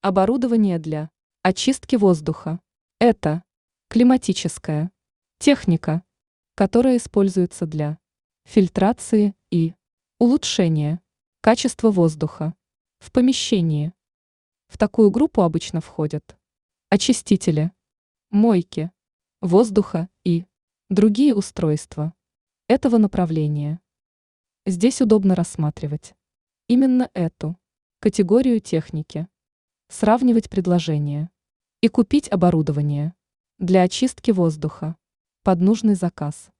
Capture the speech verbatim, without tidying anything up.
Оборудование для очистки воздуха. Это климатическая техника, которая используется для фильтрации и улучшения качества воздуха в помещении. В такую группу обычно входят очистители, мойки воздуха и другие устройства этого направления. Здесь удобно рассматривать именно эту категорию техники, сравнивать предложения и купить оборудование для очистки воздуха под нужный заказ.